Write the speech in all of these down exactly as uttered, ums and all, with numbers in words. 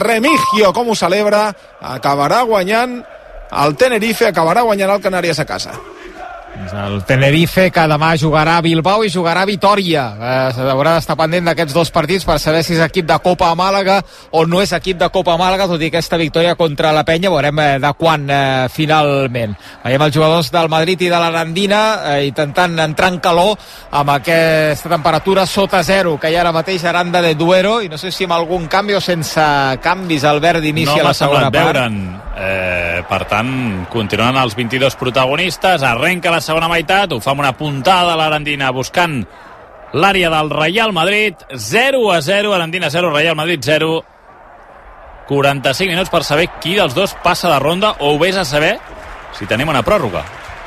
Remigio, com ho celebra, acabarà guanyant el Tenerife, acabarà guanyant el Canàries a casa. El Tenerife, que demà jugarà a Bilbao i jugarà a Vitòria. Eh, haurà d'estar pendent d'aquests dos partits per saber si és equip de Copa a Màlaga o no és equip de Copa a Màlaga, tot i aquesta victòria contra la Penya. Veurem eh, de quan eh, finalment. Veiem els jugadors del Madrid i de l'Arandina eh, intentant entrar en calor amb aquesta temperatura sota zero que hi ha ara mateix a Aranda de Duero, i no sé si amb algun canvi o sense canvis. Albert, d'inici no a la segona part. Eh, per tant, continuen els vint-i-dos protagonistes, arrenca la segona meitat, ho fa amb una puntada a l'Arandina buscant l'àrea del Real Madrid. Zero a zero, Arandina zero, Real Madrid zero. quaranta-cinc minuts per saber qui dels dos passa de ronda, o ho vés a saber si tenim una pròrroga.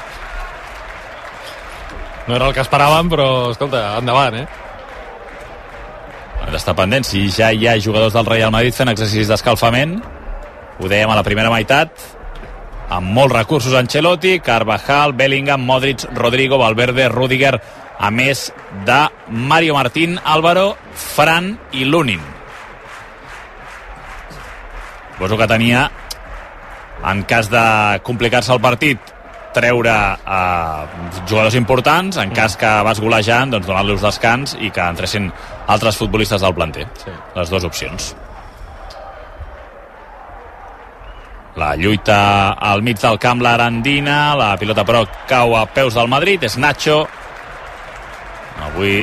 No era el que esperàvem, però escolta, endavant, eh? Hem d'estar pendents si ja hi ha jugadors del Real Madrid fent exercicis d'escalfament. Ho dèiem a la primera meitat, amb molts recursos Ancelotti, Carvajal, Bellingham, Modric, Rodrigo, Valverde, Rüdiger, a més de Mario Martín, Álvaro, Fran i Lunin. Suposo que tenia, en cas de complicar-se el partit, treure eh, jugadors importants, en cas que vas golejant, doncs donar-los descans i que entressin altres futbolistes del planter. Sí. Les dues opcions. La lluita al mig del camp, l'Arandina, la pilota però cau a peus del Madrid, és Nacho. Avui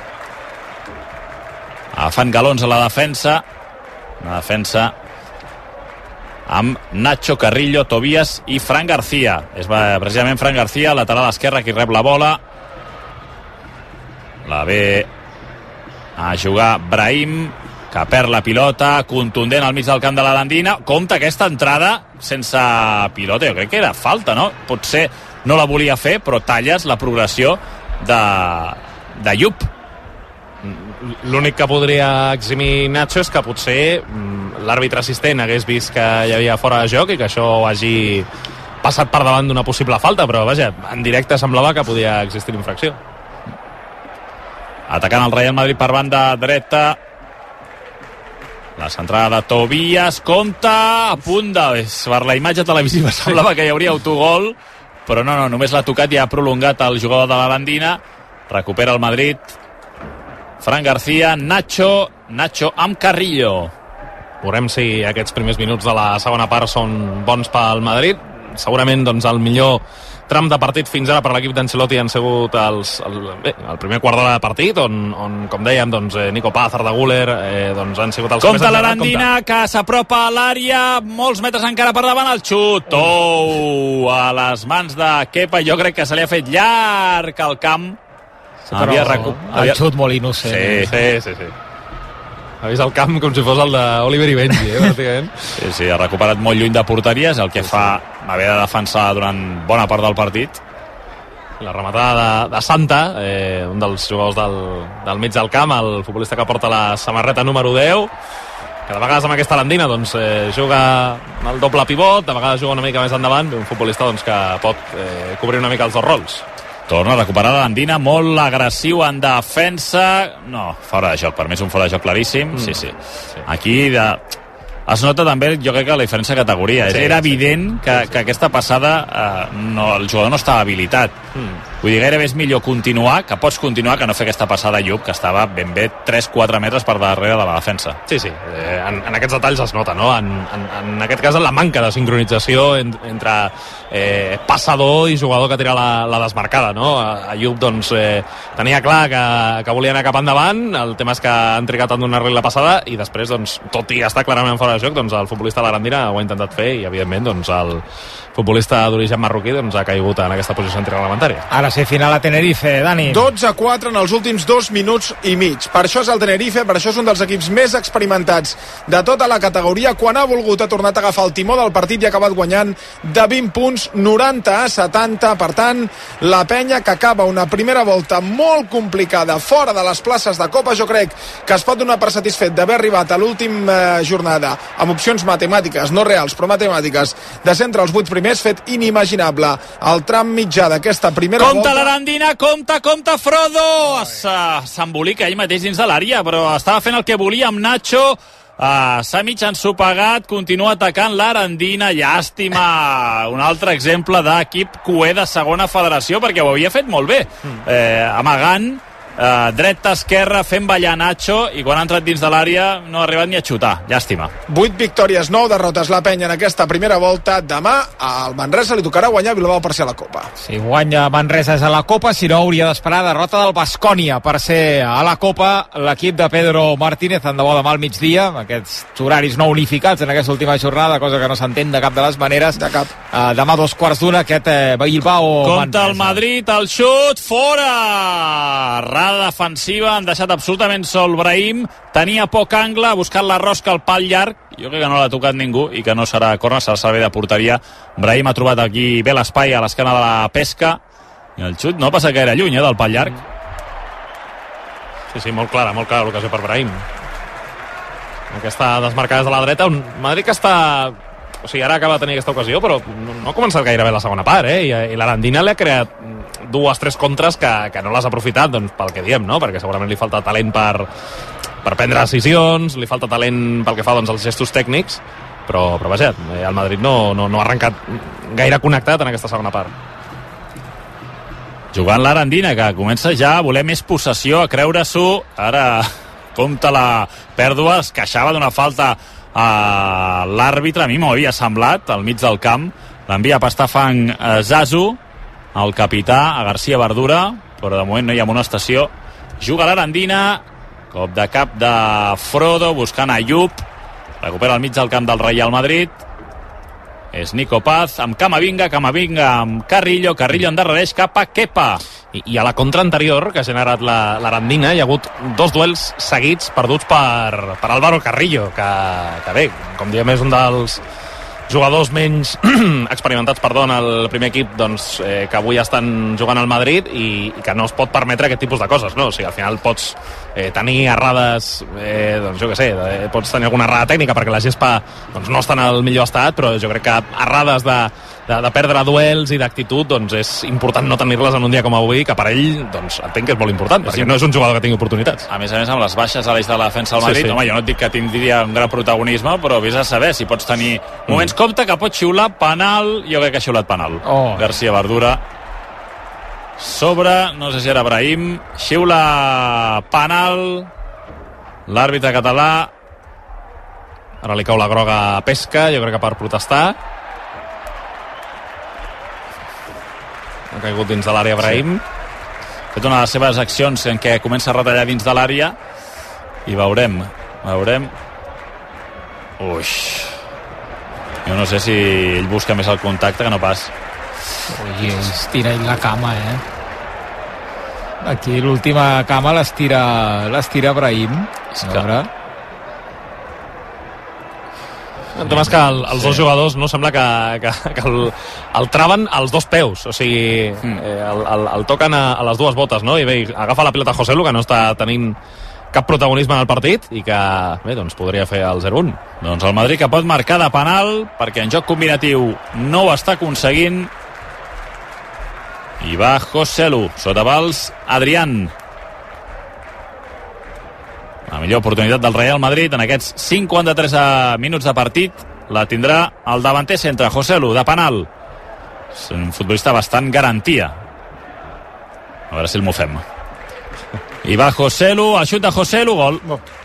fan galons a la defensa, una defensa amb Nacho, Carrillo, Tobias i Fran García. És precisament Fran García, lateral esquerre, qui rep la bola. La ve a jugar Brahim, que perd la pilota, contundent al mig del camp de l'Arandina. Compte aquesta entrada sense pilota, jo crec que era falta, no? Potser no la volia fer, però talles la progressió de, de Yup. L'únic que podria eximir Nacho és que potser l'àrbitre assistent hagués vist que hi havia fora de joc i que això ho hagi passat per davant d'una possible falta, però vaja, en directe semblava que podia existir infracció. Atacant el Real Madrid per banda dreta, la centrada de Tobias, compte, a punt de... Per la imatge televisiva semblava que hi hauria autogol, però no, no, només l'ha tocat i ha prolongat el jugador de l'Arandina. Recupera el Madrid, Fran García, Nacho, Nacho amb Carrillo. Veurem si aquests primers minuts de la segona part són bons pel Madrid. Segurament doncs, el millor tram de partit fins ara per l'equip d'Ancelotti han sigut els, el, bé, el primer quart d'hora de partit, on, on com dèiem, doncs, eh, Nico Paz, Arda Güler, eh, doncs, han sigut els que més han anat. Compte l'Arandina, que s'apropa a l'àrea, molts metres encara per davant, el xut, oh, a les mans de Kepa. Jo crec que se li ha fet llarg al camp. Sí, però recu... el xut molt innocent. Sí, sí, sí, sí. Ha vist el camp com si fos el d'Oliver i Benji, eh, pràcticament. Sí, sí, ha recuperat molt lluny de porteries, el que sí, fa sí. haver de defensar durant bona part del partit. La rematada de, de Santa, eh, un dels jugadors del, del mig del camp, el futbolista que porta la samarreta número deu, que de vegades amb aquesta Arandina doncs, eh, juga el doble pivot, de vegades juga una mica més endavant, un futbolista doncs, que pot eh, cobrir una mica els dos rols. Torna a recuperar l'Arandina, molt agressiu en defensa. No, fora de joc, per mi és un fora de joc claríssim. Mm. Sí, sí, sí. Aquí de... es nota també, jo crec que la diferència de categoria. Sí, era evident que, sí, sí. que aquesta passada eh, no, el jugador no estava habilitat. Mm. Vull dir, gairebé és millor continuar, que pots continuar, que no fer aquesta passada a Llup, que estava ben bé tres quatre metres per darrere de la defensa. Sí, sí, eh, en, en aquests detalls es nota, no? En, en, en aquest cas, la manca de sincronització en, entre eh, passador i jugador que tira la, la desmarcada, no? A, a Llup, doncs, eh, tenia clar que, que volia anar cap endavant, el tema és que han trigat en donar-li la passada i després, doncs, tot i estar clarament fora de joc, doncs el futbolista de l'Arandina ho ha intentat fer i, evidentment, doncs, el futbolista d'origen marroquí doncs, ha caigut en aquesta posició antireglamentària. Ara sí, final a Tenerife, Dani. dotze a quatre en els últims dos minuts i mig. Per això és el Tenerife, per això és un dels equips més experimentats de tota la categoria. Quan ha volgut ha tornat a agafar el timó del partit i ha acabat guanyant de vint punts, noranta a setanta. Per tant, la penya que acaba una primera volta molt complicada fora de les places de Copa. Jo crec que es pot donar per satisfet d'haver arribat a l'última jornada amb opcions matemàtiques, no reals, però matemàtiques, de ser entre els vuit primers, fet inimaginable el tram mitjà d'aquesta primera compte volta. L'Arandina, compte, compte, Frodo! S'embolica ell mateix dins de l'àrea, però estava fent el que volia amb Nacho. Uh, S'ha mig ensopegat, continua atacant l'Arandina, llàstima, un altre exemple d'equip cuer de segona federació, perquè ho havia fet molt bé, eh, amagant, eh, dreta, esquerra, fent ballar Nacho, i quan ha entrat dins de l'àrea no ha arribat ni a xutar, llàstima. vuit victòries, nou derrotes la Penya en aquesta primera volta. Demà al Manresa li tocarà guanyar Bilbao per ser a la Copa. Si guanya Manresa és a la Copa, si no hauria d'esperar derrota del Baskonia per ser a la Copa. L'equip de Pedro Martínez, en de bo demà al migdia, aquests horaris no unificats en aquesta última jornada, cosa que no s'entén de cap de les maneres. De cap. Uh, demà dos quarts d'una, aquest eh, Bilbao Compte Manresa. el Madrid, el xut, fora! Rada defensiva, han deixat absolutament sol Brahim, tenia poc angle, ha buscat la rosca al pal llarg, jo crec que no l'ha tocat ningú i que no serà corna, serà servei de porteria. Brahim ha trobat aquí bé l'espai a l'esquena de la Pesca, i el xut no passa gaire lluny, eh, del pal llarg. Sí, sí, molt clara, molt clara l'ocasió per Brahim. Aquesta desmarcada des de la dreta, un Madrid que està... O sigui, ara acaba de tenir aquesta ocasió, però no ha començat gaire bé la segona part, eh? I, i l'Arandina li ha creat dues, tres contres que, que no les ha aprofitat, doncs, pel que diem, no? Perquè segurament li falta talent per, per prendre decisions, li falta talent pel que fa, doncs, als gestos tècnics, però, però vaja, el Madrid no, no, no ha arrencat gaire connectat en aquesta segona part. Jugant l'Arandina, que comença ja a voler més possessió, a creure-s'ho. Ara compta la pèrdua, es queixava d'una falta a l'àrbitre, a mi m'ho havia semblat al mig del camp, l'envia a pastar fang a Zazu, el capità, a García Verdura, però de moment no hi ha amonestació. Juga l'Arandina, cop de cap de Frodo, buscant Ayub, recupera al mig del camp del Real Madrid, és Nico Paz amb Camavinga, Camavinga amb Carrillo, Carrillo endarrereix cap a Kepa. I, i a la contra anterior que ha generat l'Arandina hi ha hagut dos duels seguits perduts per, per Álvaro Carrillo, que, que bé, com diem, és un dels jugadors menys experimentats, perdó, en el primer equip, doncs, eh, que avui estan jugant al Madrid i, i que no es pot permetre aquest tipus de coses, no? O sigui, al final pots eh, tenir errades, eh, doncs jo què sé, eh, pots tenir alguna errada tècnica perquè la gespa doncs, no està en el millor estat, però jo crec que errades de, de, de perdre duels i d'actitud, doncs és important no tenir-les en un dia com avui, que per ell, doncs, entenc que és molt important, perquè no és un jugador que tingui oportunitats. A més a més, amb les baixes a l'eix de la defensa del Madrid, sí, sí. Home, jo no et dic que tindria un gran protagonisme, però vés a saber si pots tenir moments. Mm. Compte que pot xiular penal, jo crec que ha xiulat penal. Oh. García Verdura sobre, no sé si era Brahim, xiula penal, l'àrbitre català. Ara li cau la groga a Pesca, jo crec que per protestar. Ha caigut dins de l'àrea Brahim. Sí. Ha fet una de les seves accions en què comença a retallar dins de l'àrea i veurem, veurem. Uix. Jo no sé si ell busca més el contacte que no pas. Ui, es tira ell la cama, eh? Aquí l'última cama l'estira l'estira Brahim. És que... El tema és que el, els sí. dos jugadors no sembla que, que, que el, el traven als dos peus, o sigui, mm. eh, el, el, el toquen a, a les dues botes, no? I bé, agafa la pilota José Lu, que no està tenint cap protagonisme en el partit i que, bé, doncs podria fer el zero un. Doncs el Madrid que pot marcar de penal perquè en joc combinatiu no ho està aconseguint i va José Lu, sota vals Adrián. La millor oportunitat del Real Madrid en aquests cinquanta-tres minuts de partit la tindrà el davanter centre, José Lu, de penal. És un futbolista bastant garantia. A veure si el mofem. I va José Lu, el xut de José Lu, gol.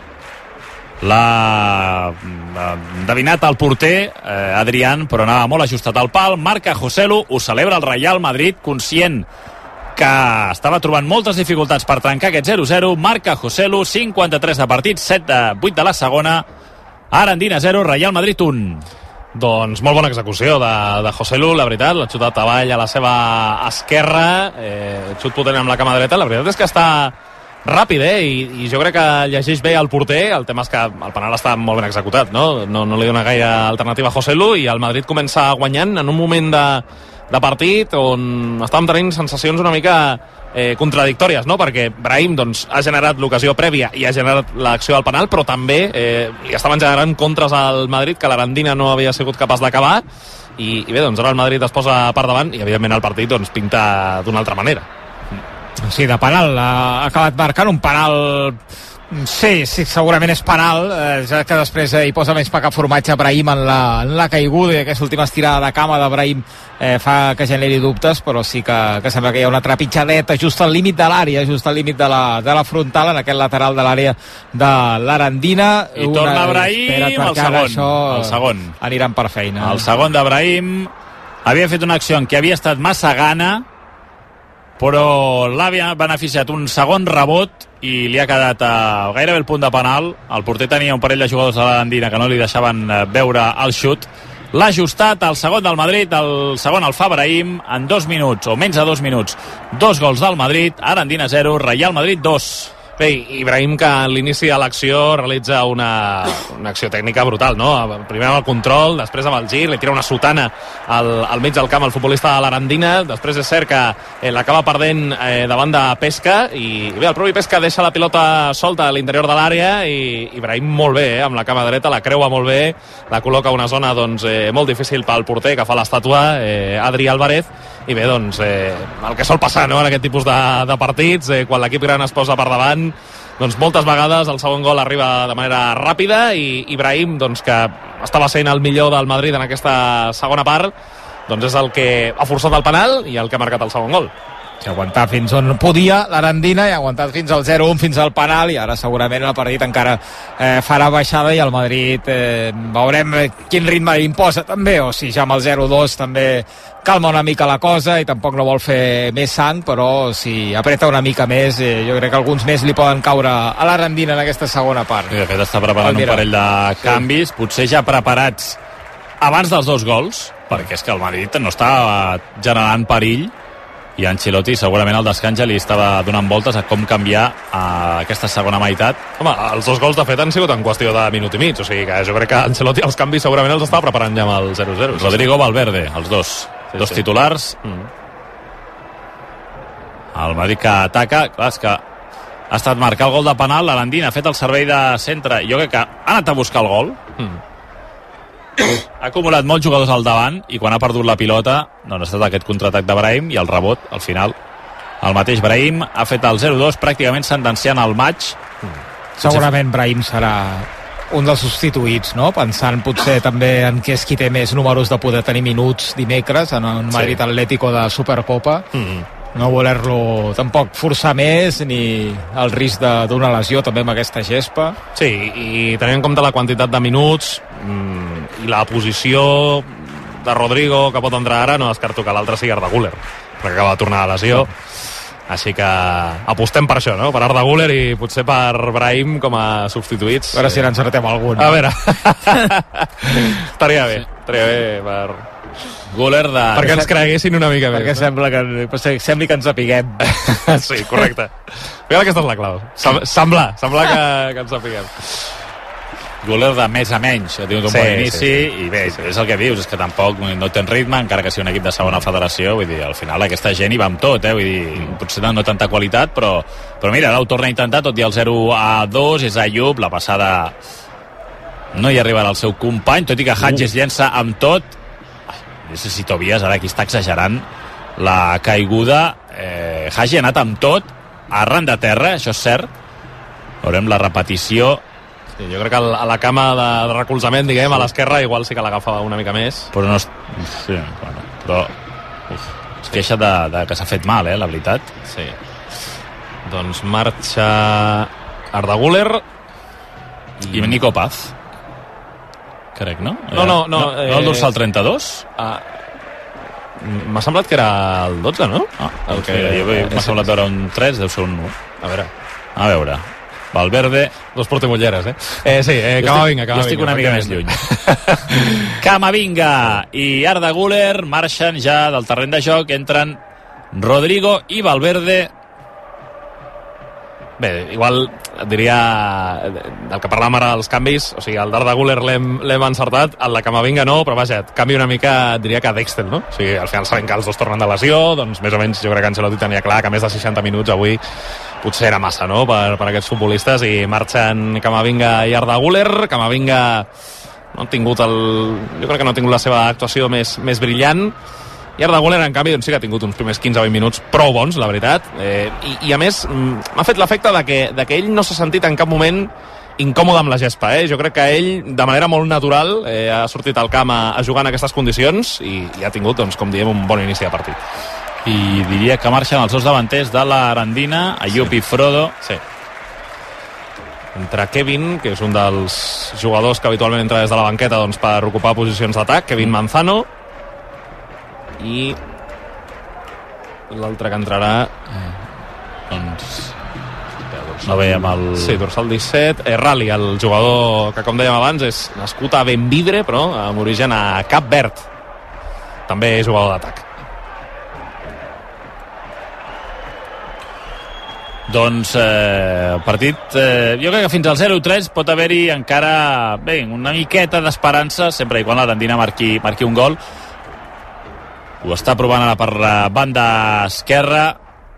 L'ha endevinat el porter, eh, Adrián, però anava molt ajustat al pal. Marca José Lu, ho celebra el Real Madrid, conscient que estava trobant moltes dificultats per trencar aquest zero zero. Marca José Lu, cinquanta-tres de partit, set de vuit de la segona. Arandina zero, Real Madrid un. Doncs molt bona execució de, de José Lu, la veritat, l'ha xutat avall a la seva esquerra, eh, xut potent amb la cama dreta. La veritat és que està ràpid, eh? I, i jo crec que llegeix bé el porter. El tema és que el penal està molt ben executat, no? No, no li dona gaire alternativa a José Lu i el Madrid comença guanyant en un moment de, de partit on estàvem tenint sensacions una mica eh, contradictòries, no? Perquè Brahim doncs, ha generat l'ocasió prèvia i ha generat l'acció del penal, però també eh, li estaven generant contres al Madrid que l'Arandina no havia sigut capaç d'acabar i, i bé, doncs ara el Madrid es posa per davant i evidentment el partit doncs, pinta d'una altra manera. Sí, de penal ha acabat marcant un penal Sí, sí, segurament és penal, eh, ja que després eh, hi posa més pa que formatge Brahim en la, en la caiguda, i aquesta última estirada de cama de Brahim eh, fa que generi dubtes, però sí que, que sembla que hi ha una trepitjadeta just al límit de l'àrea, just al límit de la, de la frontal, en aquest lateral de l'àrea de l'Arandina. I una, torna Brahim, el segon, el segon. Aniran per feina. El segon de Brahim havia fet una acció en què havia estat massa gana, però l'ha beneficiat un segon rebot i li ha quedat a gairebé el punt de penal. El porter tenia un parell de jugadors a l'Arandina que no li deixaven veure el xut. L'ha ajustat el segon del Madrid, el segon el fa Brahim en dos minuts, o menys de dos minuts. Dos gols del Madrid, Arandina zero, Real Madrid dos. Bé, Ibrahim, que a l'inici de l'acció realitza una, una acció tècnica brutal, no? Primer amb el control, després amb el gir, li tira una sotana al, al mig del camp al futbolista de l'Arandina, després és cert que eh, l'acaba perdent eh, davant de Pesca, i, i bé, el propi Pesca deixa la pilota solta a l'interior de l'àrea, i Ibrahim molt bé, eh, amb la cama dreta, la creua molt bé, la col·loca a una zona doncs, eh, molt difícil pel porter que fa l'estàtua, eh, Adri Álvarez, i bé, doncs, eh, el que sol passar, no?, en aquest tipus de, de partits, eh, quan l'equip gran es posa per davant, doncs moltes vegades el segon gol arriba de manera ràpida, i Ibrahim, doncs, que estava sent el millor del Madrid en aquesta segona part, doncs és el que ha forçat el penal i el que ha marcat el segon gol. Si ha aguantat fins on podia l'Arandina, i ha aguantat fins al zero un, fins al penal, i ara segurament el partit encara eh, farà baixada, i el Madrid eh, veurem quin ritme imposa també, o si ja amb el zero dos també calma una mica la cosa i tampoc no vol fer més sang, però si apreta una mica més, eh, jo crec que alguns més li poden caure a l'Arandina en aquesta segona part. I de fet està preparant un parell de canvis, sí, potser ja preparats abans dels dos gols, perquè és que el Madrid no està generant perill, i Ancelotti segurament al descans ja li estava donant voltes a com canviar a aquesta segona meitat. Home, els dos gols de fet han sigut en qüestió de minut i mig, o sigui que jo crec que Ancelotti els canvis segurament els estava preparant ja amb el zero zero. Rodrigo, Valverde, els dos, sí, dos sí. titulars. Mm. El Madrid que ataca, clar, és que ha estat marcar el gol de penal, l'Arandina ha fet el servei de centre, jo crec que ha anat a buscar el gol, mm. ha acumulat molts jugadors al davant, i quan ha perdut la pilota doncs ha estat aquest contraatac de Brahim i el rebot al final. El mateix Brahim ha fet el zero dos pràcticament sentenciant el maig. Segurament Brahim serà un dels substituïts, no? Pensant potser també en què és qui té més números de poder tenir minuts dimecres en un Madrid sí. Atlético de Supercopa. Mm-hmm. No voler-lo tampoc forçar més, ni el risc d'una lesió també amb aquesta gespa. Sí, i tenint en compte la quantitat de minuts mmm, i la posició de Rodrigo que pot entrar ara, no descarto que l'altre sigui Arda Güler, perquè acaba de tornar a lesió. Així que apostem per això, no? Per Arda Güler i potser per Brahim com a substituïts. A veure si n'encertem algun. A veure. estaria bé, estaria bé per... Güler de... perquè ens creguessin una mica perquè més. Perquè sembla que, sembli que ens apiguem. Sí, correcte. Fíjate que aquesta és la clau. Semblar, semblar que, que ens apiguem. Güler de més a menys, ha tingut un sí, bon inici, sí, sí. I bé, sí, sí. és el que dius, és que tampoc no tens ritme, encara que sigui un equip de segona federació, vull dir, al final aquesta gent hi va amb tot, eh? Vull dir, mm. potser no tanta qualitat, però, però mira, ara ho torna a intentar, tot i el zero a dos, és Ayub, la passada no hi arribarà el seu company, tot i que Hadges uh. llença amb tot. No sé si Tobias ara aquí està exagerant la caiguda. eh, Hagi ha anat amb tot arran de terra, això és cert. Veurem la repetició. Sí, jo crec que a la cama de, de recolzament, diguem, sí. a l'esquerra igual sí que l'agafa una mica més, però no és... sí, bueno, però uf, es queixa de, de que s'ha fet mal, eh, la veritat. Sí. Doncs marxa Arda Güler i, i Nico Paz, crec, no? No, no, no. No, eh... no el dorsal trenta-dos? Ah, m'ha semblat que era el dotze, no? Ah, el que jo m'ha semblat veure un tres, deu ser un u. A veure. A veure. Valverde. Dos portemolleres, eh? Eh, sí, eh, Camavinga, Camavinga. Jo estic una mica més lluny. Camavinga i Arda Güler marxen ja del terreny de joc, entren Rodrigo i Valverde. Bé, igual et diria del que parlàvem ara dels canvis, o sigui, el d'Arda Güler l'hem encertat, el de Camavinga no, però vaja, et canvia una mica, et diria que Dexter, no? O sigui, al final sabem que els dos tornen de lesió, doncs més o menys jo crec que Ancelotti tenia clar que més de seixanta minuts avui potser era massa, no?, per, per aquests futbolistes, i marxen Camavinga i Arda Güler. Camavinga no ha tingut el... jo crec que no ha tingut la seva actuació més, més brillant, i Arda Güler, en canvi, doncs sí que ha tingut uns primers quinze o vint minuts prou bons, la veritat, eh, i, i a més m'ha fet l'efecte de que, de que ell no s'ha sentit en cap moment incòmode amb la gespa, eh? Jo crec que ell, de manera molt natural, eh, ha sortit al camp a, a jugar en aquestes condicions i, i ha tingut, doncs, com diem, un bon inici de partit. I diria que marxen els dos davanters de l'Arandina, Ayub sí. i Frodo. Sí. Entre Kevin, que és un dels jugadors que habitualment entra des de la banqueta doncs, per ocupar posicions d'atac, Kevin Manzano, i l'altre que entrarà eh, doncs no veiem el... Sí, dorsal disset, eh, Rally, el jugador que, com dèiem abans, és nascut a Benvidre, però amb origen a Cap Verd. També és jugador d'atac. Doncs eh, el partit, eh, jo crec que fins al zero tres pot haver-hi encara bé, una miqueta d'esperança, sempre i quan l'Arandina marqui, marqui un gol. Ho està provant ara per la banda esquerra.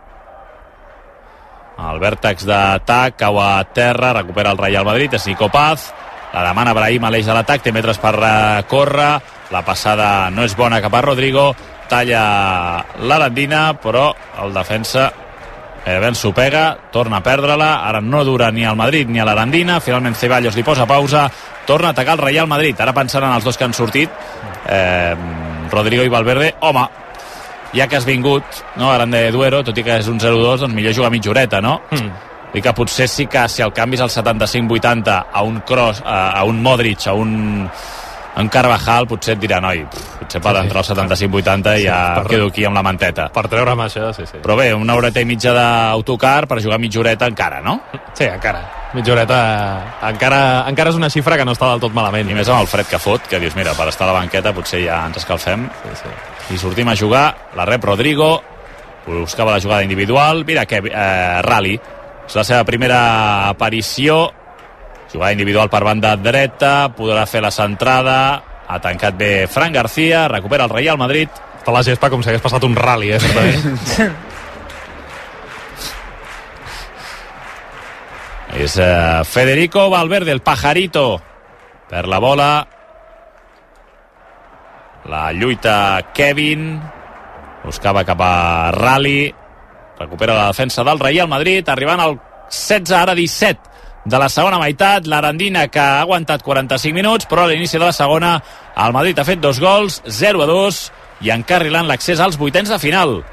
El vèrtex d'atac cau a terra, recupera el Real Madrid, és Nico Paz, la demana Brahim a l'eix de l'atac, té metres per córrer, la passada no és bona cap a Rodrigo, talla l'Arandina, però el defensa eh, ben s'ho pega, torna a perdre-la, ara no dura ni al Madrid ni a l'Arandina, finalment Ceballos li posa pausa, torna a atacar el Real Madrid, ara pensant en els dos que han sortit, eh, Rodrigo i Valverde, home, ja que has vingut, no, Aranda de Duero, tot i que és un zero dos, doncs millor jugar mitja horeta, no? Mm. I que potser sí que si el canvi és al setanta-cinc vuitanta a un Kroos, a, a un Modric, a un, a un Carvajal, potser et dirà, noi, potser per sí, entrar al setanta-cinc vuitanta i sí, ja per, quedo aquí amb la manteta. Per treure'm això, sí, sí. Però bé, una horeta i mitja d'autocar per jugar mitja horeta encara, no? Sí, encara. Mitja horeta encara, encara és una xifra que no està del tot malament. I més amb el fred que fot, que dius, mira, per estar a la banqueta potser ja ens escalfem. Sí, sí. I sortim a jugar, la rep Rodrigo, buscava la jugada individual, mira que eh, Rally, és la seva primera aparició, jugada individual per banda dreta, podrà fer la centrada, ha tancat bé Fran García, recupera el Real Madrid. Està la gespa com si hagués passat un rally, eh, certament. És eh, Federico Valverde, el pajarito, per la bola. La lluita Kevin, buscava cap a Rally, recupera la defensa del Real Madrid, arribant al setze, ara disset de la segona meitat, l'Arandina que ha aguantat quaranta-cinc minuts, però a l'inici de la segona el Madrid ha fet dos gols, zero a dos, i encarrilant l'accés als vuitens de final.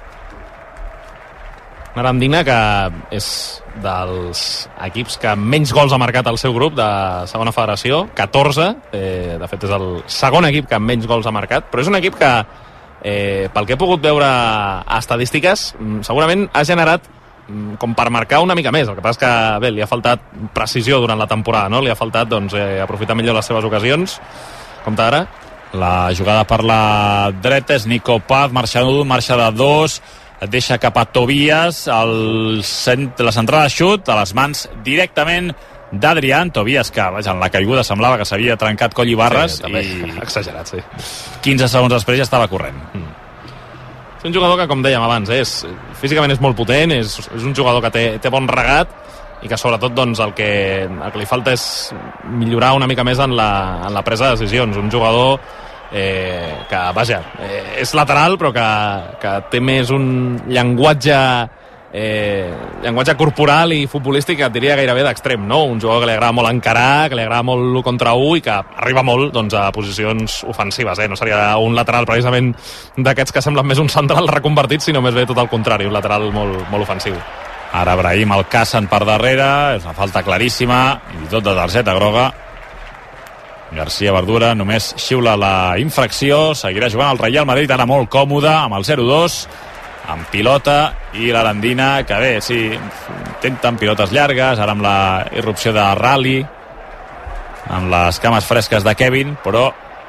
Una Arandina que és dels equips que menys gols ha marcat el seu grup de segona federació, catorze, eh, de fet és el segon equip que menys gols ha marcat, però és un equip que eh, pel que he pogut veure a estadístiques segurament ha generat com per marcar una mica més, el que passa és que bé, li ha faltat precisió durant la temporada, no? Li ha faltat doncs, eh, aprofitar millor les seves ocasions. Compte ara. La jugada per la dreta és Nico Paz, marxa d'un, marxa de dos, et deixa cap a Tobias, el cent... la centrada de xut a les mans directament d'Adrián Tobias, que vaja, en la caiguda semblava que s'havia trencat coll i barres, sí, també, i exagerat, sí. quinze segons després ja estava corrent. Mm. És un jugador que, com dèiem abans, és, físicament és molt potent, és, és un jugador que té, té bon regat i que sobretot doncs, el, que, el que li falta és millorar una mica més en la, en la presa de decisions. Un jugador eh, que, vaja, eh, és lateral però que, que té més un llenguatge eh, llenguatge corporal i futbolístic que et diria gairebé d'extrem, no? Un jugador que li agrada molt encarar, que li agrada molt l'u contra u i que arriba molt doncs, a posicions ofensives, eh? No seria un lateral precisament d'aquests que semblen més un central reconvertit, sinó més bé tot el contrari, un lateral molt, molt ofensiu. Ara Brahim el cacen per darrere, és una falta claríssima i tot de targeta groga. García Verdura només xiula la infracció, seguirà jugant el Real Madrid ara molt còmode amb el zero dos, amb pilota, i l'Arandina que bé, sí, intenten pilotes llargues, ara amb la irrupció de Rally, amb les cames fresques de Kevin, però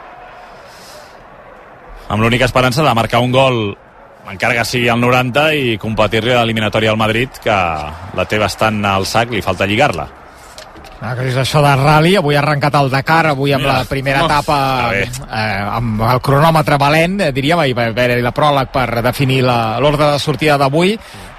amb l'única esperança de marcar un gol encara que sigui al noranta i competir-li a l'eliminatòria al Madrid, que la té bastant al sac, li falta lligar-la. Ah, que és això de Rally, avui ha arrencat el Dakar, avui amb Mira, la primera no, etapa eh, amb el cronòmetre valent, eh, diríem, i va haver la pròleg per definir l'ordre de sortida d'avui.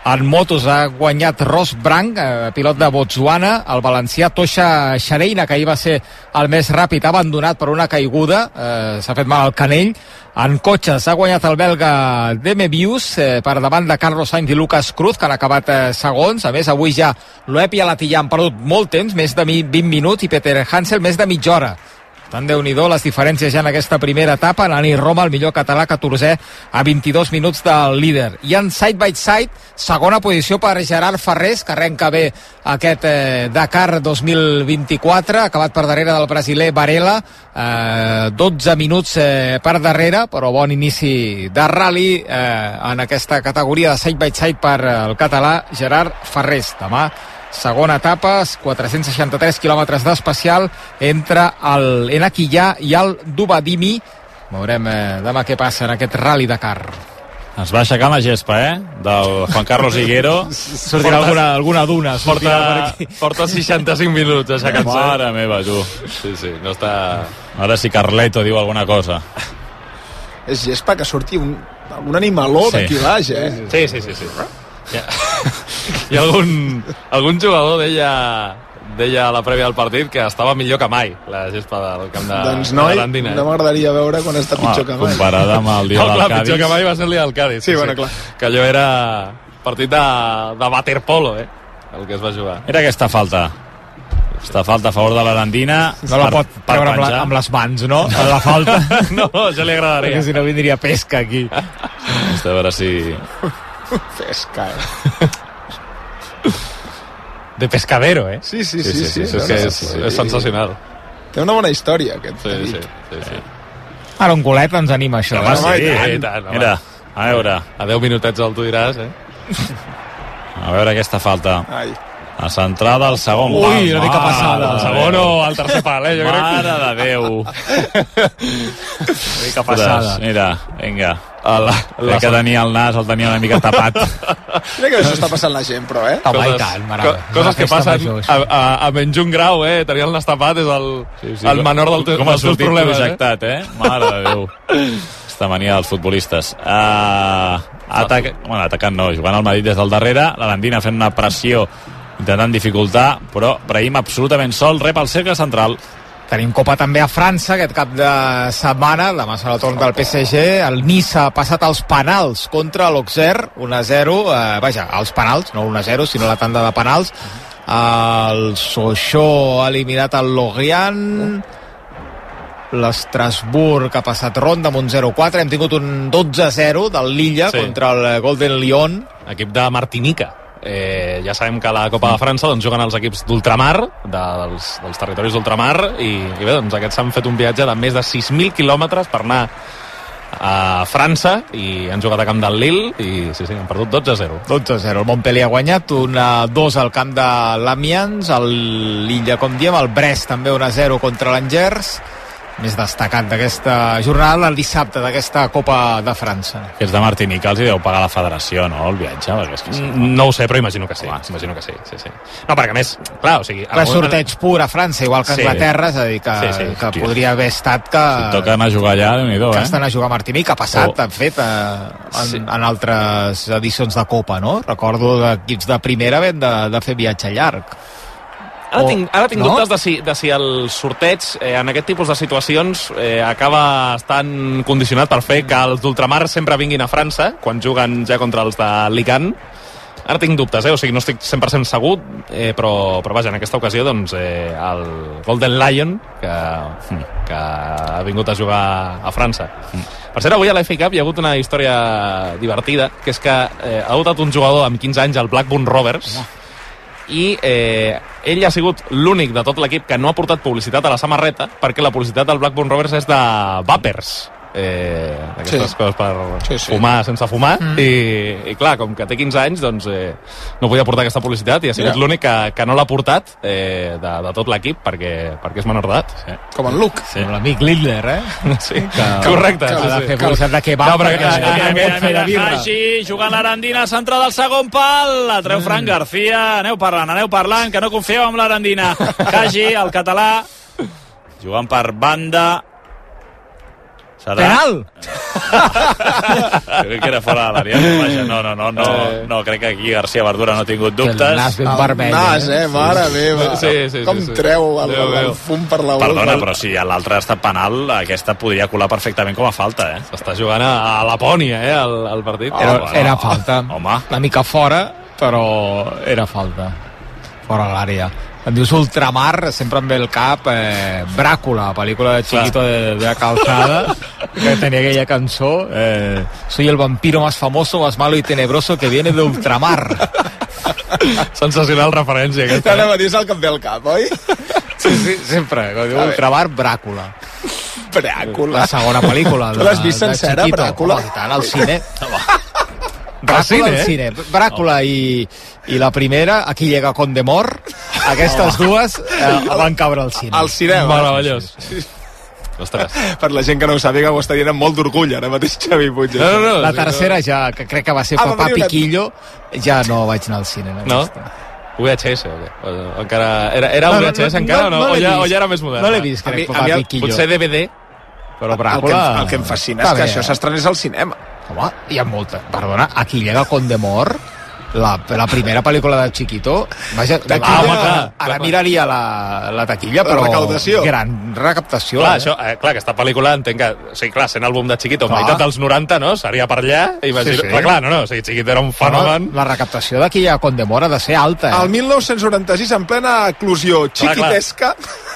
En motos ha guanyat Ross Branc, eh, pilot de Botswana. El valencià Tosha Xareina, que ahir va ser el més ràpid, ha abandonat per una caiguda, eh, s'ha fet mal al canell. En cotxes ha guanyat el belga Demevius eh, per davant de Carlos Sainz i Lucas Cruz, que han acabat eh, segons. A més, avui ja Loeb i Alatilla han perdut molt temps, més de vint minuts, i Peter Hansel més de mitja hora. Tant Déu-n'hi-do les diferències ja en aquesta primera etapa. Nani Roma, el millor català, catorzè a vint-i-dos minuts del líder. I en side by side, segona posició per Gerard Ferrés, que arrenca bé aquest eh, Dakar dos mil vint-i-quatre, acabat per darrere del brasiler Varela, eh, dotze minuts eh, per darrere, però bon inici de rally eh, en aquesta categoria de side by side per el català Gerard Ferrés. Demà segona etapa, quatre-cents seixanta-tres quilòmetres d'especial entre el Enaquillà i el Dubadimi. Veurem eh, demà què passa en aquest Rally Dakar. Es va aixecant la gespa, eh? Del Juan Carlos Higuero. Sortirà porta, alguna, alguna duna. Porta, porta seixanta-cinc minuts aixecant-se. Mare meva, tu. Sí, sí, no està... Ara si Carleto diu alguna cosa. És gespa que surti un, un animaló sí. d'aquí baix, eh? Sí, sí, sí. sí. Ja. I algun, algun jugador deia, deia a la prèvia del partit que estava millor que mai la gespa del camp de, doncs noi, de l'Andina. No m'agradaria veure quan està pitjor que mai. Comparada amb el dia no, del clar, Cádiz. Pitjor que mai va ser el dia del Cádiz. Sí, sí, bueno, clar. Que allò era partit de, de waterpolo, eh? El que es va jugar. Era aquesta falta. Aquesta falta a favor de l'Arandina. No la pot treure amb, la, amb les mans, no? A la falta. No, ja li agradaria. Perquè si no vindria pesca aquí. A veure si... Pesca, eh? De pescadero, eh? Sí, sí, sí. sí, sí, sí, sí, és, que és, sí. és sensacional. Té una bona història, aquest. Sí, sí, sí, sí. Ara un golet ens anima, això. Home, eh? sí, sí, tant, mira, a veure. A deu minutets el tu diràs, eh? A veure aquesta falta. Ai. A centrada al segon pal. Ui, una mica passada. El segon o el tercer pal, eh? Jo Mare crec de Déu. Una mica passada. Mira, vinga. La, la que tenia el nas el tenia una mica tapat. Mira que això està passant la gent, però, eh? Home, i tant, mare. Co coses que passen a, a, a menys un grau, eh? Tenir el nas tapat és el, sí, sí, el menor del te, com dels teus problemes, projectat, eh? eh? Mare de Déu. Aquesta mania dels futbolistes. Uh, atac... bueno, atacant no, jugant al Madrid des del darrere, l'Arandina fent una pressió intentant dificultar, però Brahim absolutament sol, rep el cercle central. Tenim Copa també a França aquest cap de setmana, demà serà el torn del P S G. El Niça ha passat als penals contra l'Auxerre, un a zero, eh, vaja, als penals, no un a zero, sinó la tanda de penals. El Sochaux ha eliminat el Lorient, l'Estrasburg ha passat ronda amb un zero a quatre, hem tingut un dotze a zero del Lilla sí. contra el Golden Lion. Equip de Martinica. Eh, ja sabem que a la Copa de França doncs, juguen els equips d'ultramar, de, dels, dels territoris d'ultramar, i, i bé, doncs aquests s'han fet un viatge de més de sis mil quilòmetres per anar a França, i han jugat a camp del Lille, i sí, sí, han perdut dotze a zero. dotze a zero, el Montpellier ha guanyat, un a dos al camp de l'Amiens, l'Illa, com diem, el Brest també un a zero contra l'Angers. Més destacat d'aquesta jornada, el dissabte d'aquesta Copa de França. Els de Martinica els hi deu pagar la federació, no?, el viatge? És que sí. No ho sé, però imagino que sí. Ah, imagino que sí, sí, sí. No, perquè a més, clar, o sigui... El sorteig pur a França, igual que a Anglaterra, sí. És a dir, que, sí, sí. que Hòstia. podria haver estat que... Si toca anar a jugar allà, Déu-n'hi-do, eh? Que estan a jugar a Martinica, ha passat, oh. han fet eh, en, sí. en altres edicions de Copa, no? Recordo d'equips de primera havent de, de fer viatge llarg. Ara tinc, ara tinc no? dubtes de si, de si el sorteig eh, en aquest tipus de situacions eh, acaba estant condicionat per fer que els d'ultramar sempre vinguin a França quan juguen ja contra els de Ligan. Ara tinc dubtes, eh? O sigui, no estic cent per cent segur, eh, però, però vaja, en aquesta ocasió doncs, eh, el Golden Lion que, que ha vingut a jugar a França. Per cert, avui a la F A Cup hi ha hagut una història divertida, que és que eh, ha votat un jugador amb quinze anys al Blackburn Rovers, i eh, ell ha sigut l'únic de tot l'equip que no ha portat publicitat a la samarreta, perquè la publicitat del Blackburn Rovers és de vapers, eh, aquestes sí. coses per sí, sí. fumar sense fumar, mm. i, i clar, com que té quinze anys, doncs eh, no podia portar aquesta publicitat, i ha sigut l'únic que, que no l'ha portat eh, de, de tot l'equip, perquè, perquè és menor d'edat. Sí. Com en Luke. Sí. Com l'amic Lindler, eh? Sí, que, correcte. Que, que, sí, ha de fer publicitat de kebab. No, però que, que, que, mira, mira, mira, Hagi, jugant l'Arandina, centrada al segon pal, la treu Fran García, aneu parlant, aneu parlant, que no confieu en l'Arandina. Hagi, el català, jugant per banda. Serà... Penal! crec que era fora de l'àrea. Vaja, no, no, no, no, no, crec que aquí García Verdura no ha tingut dubtes. El nas ben vermell. El nas, eh, mare meva. Sí, sí, sí, com sí. treu el, Déu, el, el fum per la boca. Perdona, però si l'altre ha estat penal, aquesta podria colar perfectament com a falta, eh? S'està jugant a, a Lapònia, eh, el, el partit. Era, bueno, era falta. home. Una mica fora, però era falta. Fora l'àrea. Em dius Ultramar, sempre em ve el cap eh, Bràcula, pel·lícula de Chiquito de, de la Calzada, que tenia aquella cançó eh, soy el vampiro más famoso, más malo y tenebroso que viene de Ultramar. Sensacional referència aquesta. T'anava a dir, és el que em ve al cap, oi? Sí, sí, sempre. Quan diu Ultramar, Bràcula. Bràcula. La segona pel·lícula. Tu l'has vist sencera, Bràcula? Oh, i tant, al cine. Bràcula cine, al eh? cine. Bràcula i, i la primera, Aquí llega Condemor, aquestes dues eh, van caure al cine. Al cinema. Meravellós. Ostres. Per la gent que no ho sàpiga, ho està dient amb molt d'orgull ara mateix Xavi Puig. No, no, no. La tercera ja, que crec que va ser Ah, va Papà venir una- Piquillo, ja no vaig anar al cine. No? aquesta. V H S o què? O, o encara, era, era No, un no, V H S no, encara no, o no? no o, l'he ja, vist. o ja era més modern? No l'he vist, A mi- crec, a Papà mi el- Piquillo. Potser D V D. Però El que, Bràcula... el que em fascina Està és que bé, això eh? s'estrenés al cinema. Home, hi ha molta. Perdona, Aquí llega Condemor, la, la primera pel·lícula de Chiquito, vaja, Taquilla. ah, home, Ah, clar, clar, ara clar. miraria la, la taquilla, La però recaudació. gran recaptació. Clar, eh? això, eh, clar, aquesta pel·lícula entenc que, o sigui, clar, sent àlbum de Chiquito, Clar. meitat dels noranta, no? Seria per allà, imagino. Sí, sí. Però clar, no, no, o sigui, Chiquito era un fenomen. La recaptació d'Aquí a Condemor ha de ser alta, eh? El mil nou-cents noranta-sis, en plena eclusió chiquitesca,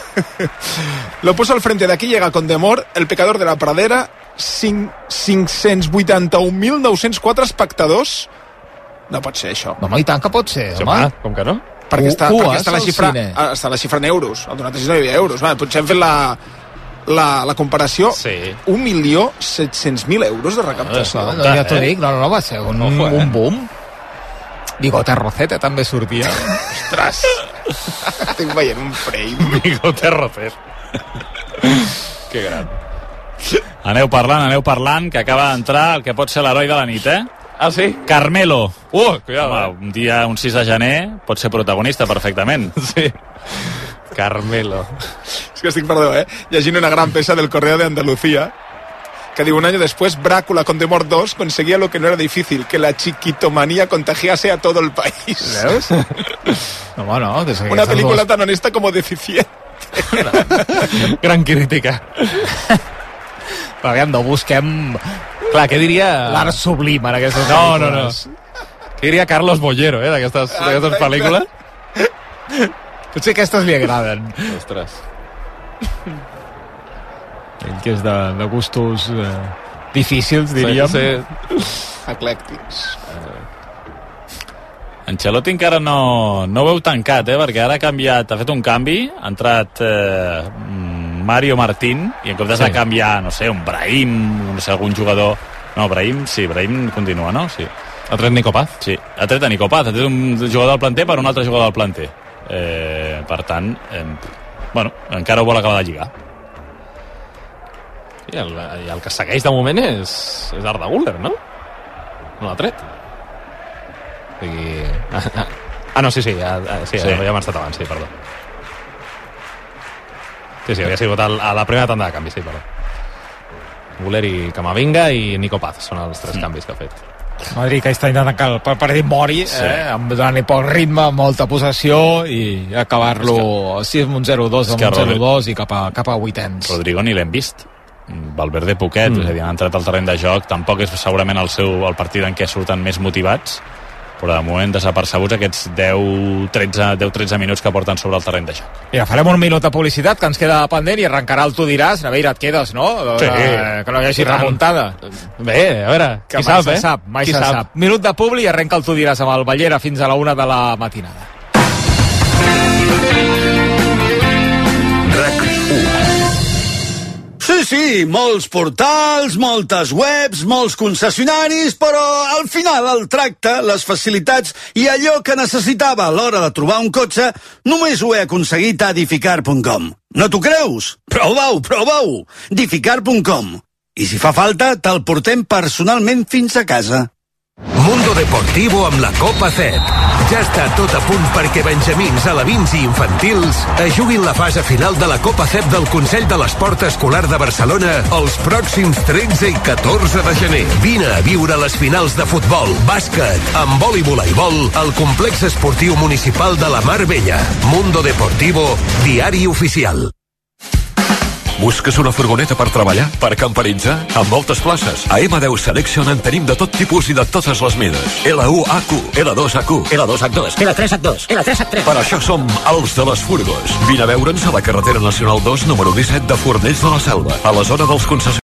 lo puso al frente de Aquí llega Condemor, El pecador de la pradera, cinc- cinc-cents vuitanta-un mil nou-cents quatre espectadors. No pot ser això. No, home, i tant que pot ser, Sí, home. home, com que no? Perquè està, Cues perquè està, la al xifra, cine. ah, està la xifra en euros. El noranta-sis no hi havia euros. Va, potser hem fet la, la, la comparació. Sí. un milió set-cents mil euros de recaptació. No, no, ja t'ho dic, no, no, no, va ser un, un, Ojo, eh? un boom. Bigote Rosete també sortia. Ostres! Estic veient un frame. Bigote Rocer. Que gran. Aneu parlant, aneu parlant, que acaba d'entrar el que pot ser l'heroi de la nit, eh? Ah, sí? Carmelo. Uh, cuidado. Home, un dia, un sis de gener, pot ser protagonista perfectament. Sí. Carmelo. Es que estic, perdó, eh? Llegint una gran peça del Correo de Andalucía que diu, un año después, Brácula Condemor dos conseguía lo que no era difícil, que la chiquitomanía contagiase a todo el país. Veus? No, home, no. Que és Una aquestes pel·lícula dues- tan honesta como deficiente. Gran crítica. Però aviam, no busquem Clar, què diria... l'art sublim en aquestes No, no, no. pel·lícules. Què diria Carlos Bollero, eh, d'aquestes d'aquestes pel·lícules? Potser aquestes li agraden. Ostres. Ell que és de, de gustos eh, difícils, diríem. Sí, sí. Eclèctics. Ancelotti encara no, no ho veu tancat, eh? Perquè ara ha canviat, ha fet un canvi, ha entrat eh, Mario Martín, i en comptes Sí. de canviar, no sé, un Brahim, no sé, algun jugador... No, Brahim, sí, Brahim continua, no? Sí, Ha tret Nico Paz. sí. Ha tret a Nico Paz, ha tret un jugador del planter per un altre jugador del planter. Eh, per tant, eh, bueno, encara ho vol acabar de lligar. I el, i el que segueix de moment és, és Arda Güler, no? No l'ha tret. O sigui... Ah, ah, ah, no, sí, sí, ja, sí, Sí. ja, ja hem estat abans, sí, perdó. Sí, sí, havia sigut el, a la primera tanda de canvis, sí, perdó. Güler i Camavinga i Nico Paz són els tres canvis que ha fet. Madrid que està intentant que el partit mori, Sí. eh, amb donant-li poc ritme, molta possessió i acabar-lo sí, amb un zero dos, amb que un zero Rodri- dos i cap a, cap a vuitens. Rodrigo ni l'hem vist. Valverde poquet, mm. és a dir, han entrat al terreny de joc, tampoc és segurament el seu el partit en què surten més motivats, però de moment desapercebuts aquests deu tretze minuts que porten sobre el terreny de joc. Mira, farem un minut de publicitat que ens queda pendent i arrencarà el Tu diràs. Naveira, et quedes, no? Sí. Eh, que no hi hagi I tant. remuntada. Bé, a veure, Que qui mai sap, se eh? sap, mai Qui se sap. Minut de publi i arrenca el Tu diràs amb el Ballera fins a la una de la matinada. Sí, sí, molts portals, moltes webs, molts concessionaris, però al final el tracte, les facilitats i allò que necessitava a l'hora de trobar un cotxe només ho he aconseguit a Dificar punt com. No t'ho creus? Prova-ho, prova-ho! Dificar punt com. I si fa falta, te'l portem personalment fins a casa. Mundo Deportivo amb la Copa C E P. Ja està tot a punt perquè benjamins, alevins i infantils es juguin la fase final de la Copa C E P del Consell de l'Esport Escolar de Barcelona els pròxims tretze i catorze de gener. Vine a viure les finals de futbol, bàsquet, handbol i voleibol al complex esportiu municipal de la Mar Bella. Mundo Deportivo, diari oficial. Busques una furgoneta per treballar? Per camperitzar? Amb moltes places. A ema deu Selection en tenim de tot tipus i de totes les mides. L u A Q, L dos A Q, L dos H dos, L tres H dos, L tres H tres. Per això som els de les furgos. Vine a veure'ns a la carretera nacional dos, número disset de Fornells de la Selva, a la zona dels concessionaris.